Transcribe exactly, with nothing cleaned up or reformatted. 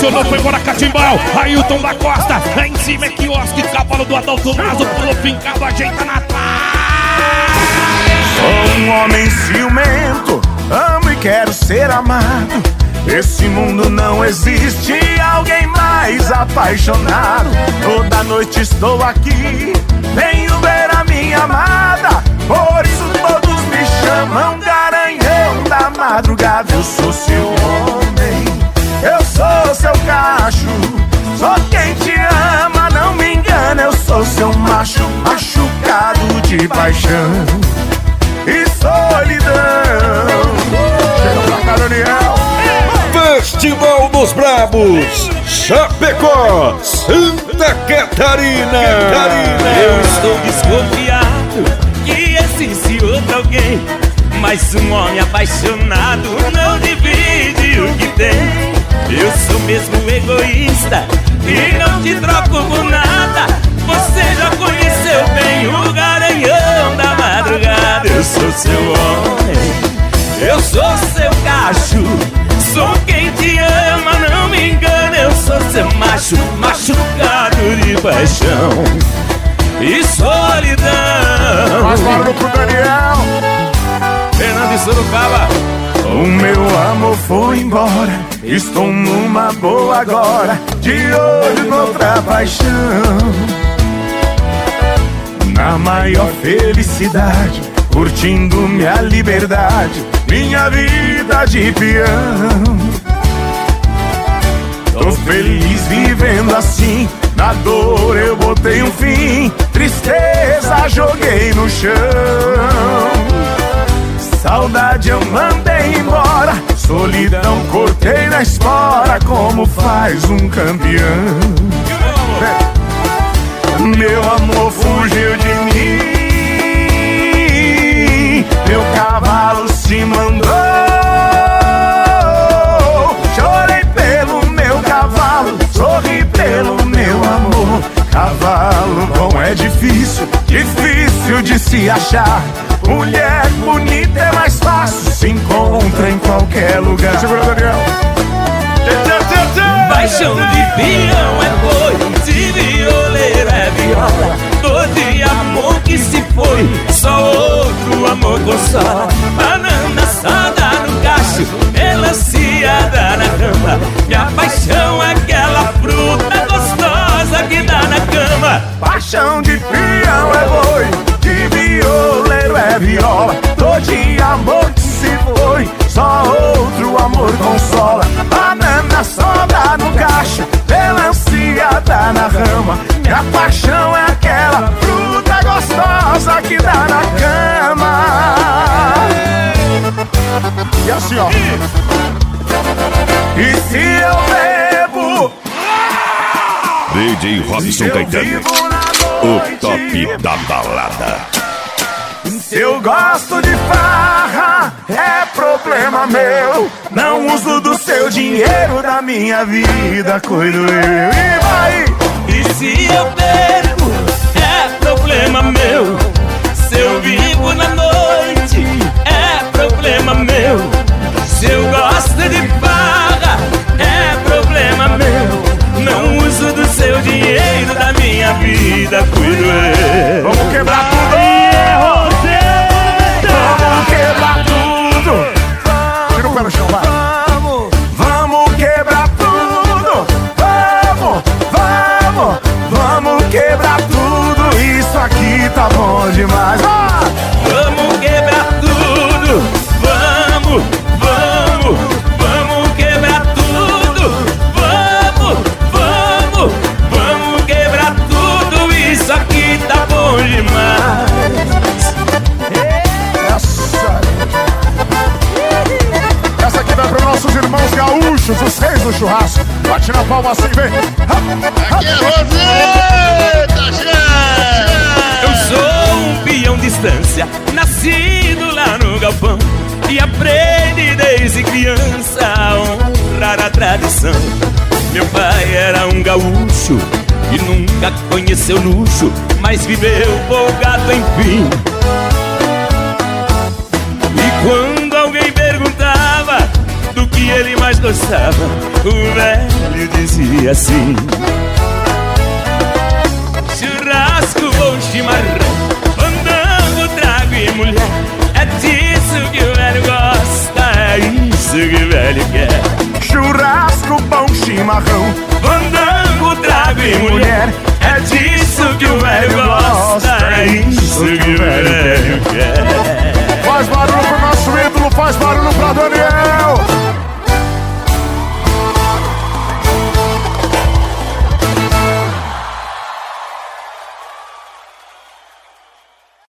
acionou, foi embora Catimbau. Ailton da Costa, lá em cima é quiosque, cavalo do Adalto Naso, pulou fincado, ajeita na trás. Sou um homem ciumento, amo e quero ser amado. Esse mundo não existe alguém mais apaixonado. Toda noite estou aqui, venho ver a minha amada. Por isso todos me chamam Garanhão da madrugada. Eu sou seu homem, eu sou seu cacho. Sou quem te ama, não me engana. Eu sou seu macho, machucado de paixão e solidão. Chega pra cá, Daniel. Festival dos Brabos, Chapecó, Santa Catarina. Catarina. Eu estou desconfiado que existe outro alguém, mas um homem apaixonado não divide o que tem. Eu sou mesmo egoísta e não te troco por nada. Você já conheceu bem o Garanhão da madrugada. Eu sou seu homem, eu sou seu cacho. Sou quem te ama, não me engana. Eu sou seu macho, machucado de paixão e solidão. Mais barulho pro Daniel. Fernando de Sorocaba. O meu amor foi embora, estou numa boa agora, de olho noutra paixão. Na maior felicidade, curtindo minha liberdade, minha vida de peão. Tô feliz vivendo assim, na dor eu botei um fim, tristeza joguei no chão. Saudade eu mandei embora, solidão cortei na espora, como faz um campeão. Meu amor fugiu de mim, meu cavalo se mandou. Chorei pelo meu cavalo, sorri pelo meu amor. Cavalo bom é difícil, difícil de se achar. Mulher bonita é mais fácil, se encontra em qualquer lugar. Segura, Daniel. Paixão de peão é boi, de violeiro é viola. Todo amor que se foi, só outro amor consola. Banana assada no cacho, melanciada na cama. Minha paixão é aquela fruta gostosa que dá na cama. Paixão de peão é boi, de violeiro é viola. Todo amor que se foi, só outro amor consola. Banana soda no cacho, melanciada na rama. Minha paixão é aquela fruta gostosa que dá na cama. E assim ó. E se eu bebo, D J Robson Caetano, o top da balada. se eu gosto de farra, é problema meu. Não uso do seu dinheiro, da minha vida cuido eu. E vai! E se eu perco, é problema meu. Se eu vivo na noite, é problema meu. Se eu gosto de farra, é problema meu. Não uso do seu dinheiro, da minha vida cuido eu. Vamos quebrar tudo! Vamos quebrar tudo! Tira o pé no chão, vai! Vamos, vamos quebrar tudo! Vamos, vamos, vamos quebrar tudo! Isso aqui tá bom demais! Ah! Vamos quebrar tudo! Vamos, vamos, vamos quebrar tudo! Vamos, vamos, vamos quebrar tudo! Isso aqui tá bom demais! Essa aqui vai para nossos irmãos gaúchos, os reis do churrasco. Bate na palma assim, vem. Aqui é Roseta, gente! Eu sou um peão de estância, nascido lá no galpão, e aprendi desde criança a honrar a tradição. Meu pai era um gaúcho e nunca conheceu luxo, mas viveu folgado enfim. E quando alguém perguntava do que que ele mais gostava, o velho dizia assim: churrasco, bom chimarrão, fandango, trago e mulher. É disso que o velho gosta, é isso que o velho quer. Churrasco, bom chimarrão, fandango, trago e mulher. É disso que o velho gosta.